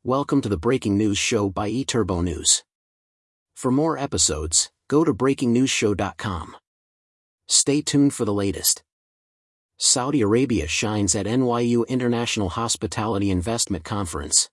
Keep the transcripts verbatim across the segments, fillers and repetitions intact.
Welcome to the Breaking News Show by eTurbo News. For more episodes, go to breaking news show dot com. Stay tuned for the latest. Saudi Arabia shines at N Y U International Hospitality Investment Conference.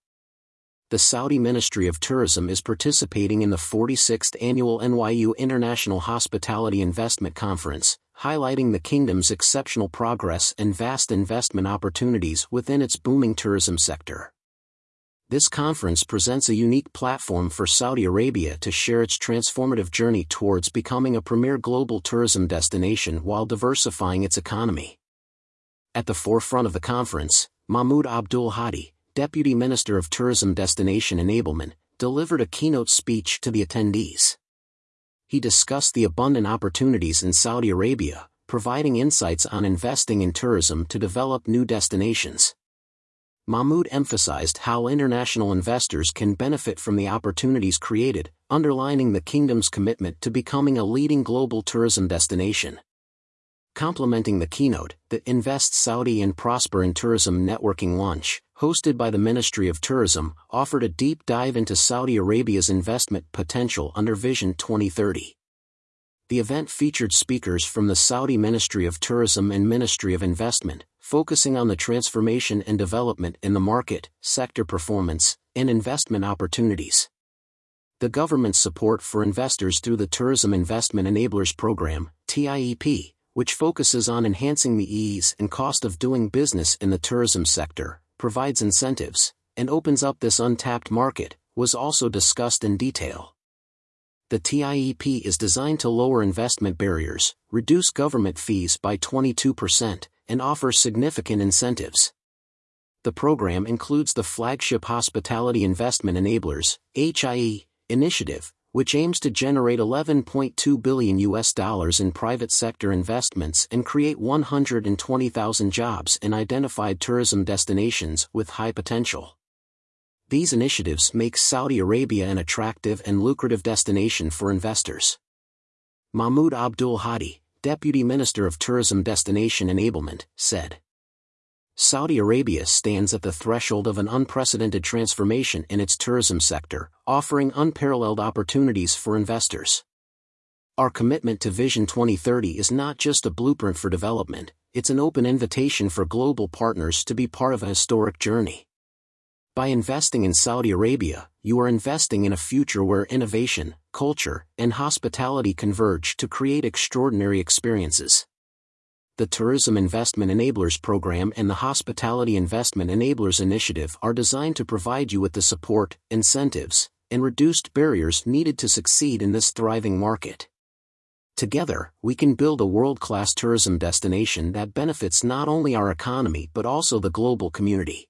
The Saudi Ministry of Tourism is participating in the forty-sixth Annual N Y U International Hospitality Investment Conference, highlighting the kingdom's exceptional progress and vast investment opportunities within its booming tourism sector. This conference presents a unique platform for Saudi Arabia to share its transformative journey towards becoming a premier global tourism destination while diversifying its economy. At the forefront of the conference, Mahmoud Abdul Hadi, Deputy Minister of Tourism Destination Enablement, delivered a keynote speech to the attendees. He discussed the abundant opportunities in Saudi Arabia, providing insights on investing in tourism to develop new destinations. Mahmoud emphasized how international investors can benefit from the opportunities created, underlining the kingdom's commitment to becoming a leading global tourism destination. Complementing the keynote, the Invest Saudi and Prosper in Tourism networking launch, hosted by the Ministry of Tourism, offered a deep dive into Saudi Arabia's investment potential under Vision twenty thirty. The event featured speakers from the Saudi Ministry of Tourism and Ministry of Investment, focusing on the transformation and development in the market, sector performance, and investment opportunities. The government's support for investors through the Tourism Investment Enablers Program, T I E P, which focuses on enhancing the ease and cost of doing business in the tourism sector, provides incentives, and opens up this untapped market, was also discussed in detail. The T I E P is designed to lower investment barriers, reduce government fees by twenty-two percent, and offers significant incentives. The program includes the flagship Hospitality Investment Enablers, H I E, initiative, which aims to generate eleven point two billion U S dollars in private sector investments and create one hundred twenty thousand jobs in identified tourism destinations with high potential. These initiatives make Saudi Arabia an attractive and lucrative destination for investors. Mahmoud Abdul Hadi, Deputy Minister of Tourism Destination Enablement, said, Saudi Arabia stands at the threshold of an unprecedented transformation in its tourism sector, offering unparalleled opportunities for investors. Our commitment to Vision twenty thirty is not just a blueprint for development, it's an open invitation for global partners to be part of a historic journey. By investing in Saudi Arabia, you are investing in a future where innovation, culture, and hospitality converge to create extraordinary experiences. The Tourism Investment Enablers Program and the Hospitality Investment Enablers Initiative are designed to provide you with the support, incentives, and reduced barriers needed to succeed in this thriving market. Together, we can build a world-class tourism destination that benefits not only our economy but also the global community.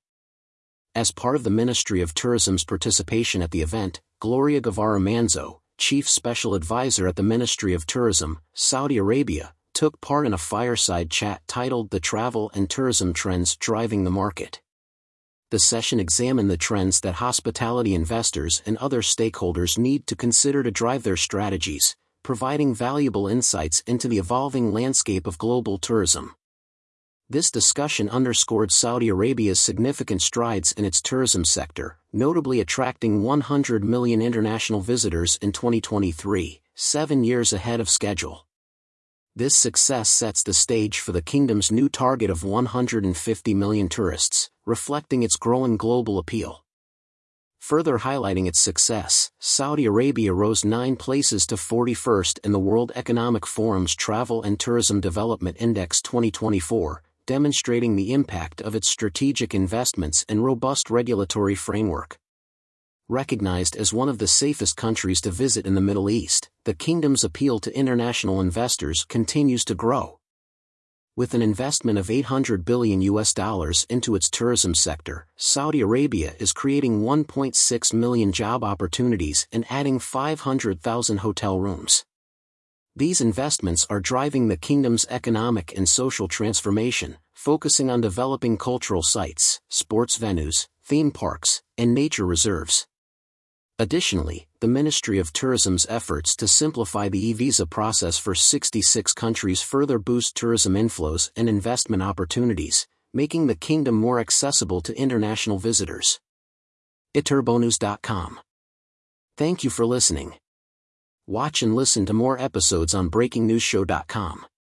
As part of the Ministry of Tourism's participation at the event, Gloria Guevara Manzo, Chief Special Advisor at the Ministry of Tourism, Saudi Arabia, took part in a fireside chat titled The Travel and Tourism Trends Driving the Market. The session examined the trends that hospitality investors and other stakeholders need to consider to drive their strategies, providing valuable insights into the evolving landscape of global tourism. This discussion underscored Saudi Arabia's significant strides in its tourism sector, notably attracting one hundred million international visitors in twenty twenty-three, seven years ahead of schedule. This success sets the stage for the kingdom's new target of one hundred fifty million tourists, reflecting its growing global appeal. Further highlighting its success, Saudi Arabia rose nine places to forty-first in the World Economic Forum's Travel and Tourism Development Index twenty twenty-four, demonstrating the impact of its strategic investments and robust regulatory framework. Recognized as one of the safest countries to visit in the Middle East, the kingdom's appeal to international investors continues to grow. With an investment of eight hundred billion U S dollars into its tourism sector, Saudi Arabia is creating one point six million job opportunities and adding five hundred thousand hotel rooms. These investments are driving the kingdom's economic and social transformation, focusing on developing cultural sites, sports venues, theme parks, and nature reserves. Additionally, the Ministry of Tourism's efforts to simplify the e-visa process for sixty-six countries further boost tourism inflows and investment opportunities, making the kingdom more accessible to international visitors. iturbonews dot com. Thank you for listening. Watch and listen to more episodes on breaking news show dot com.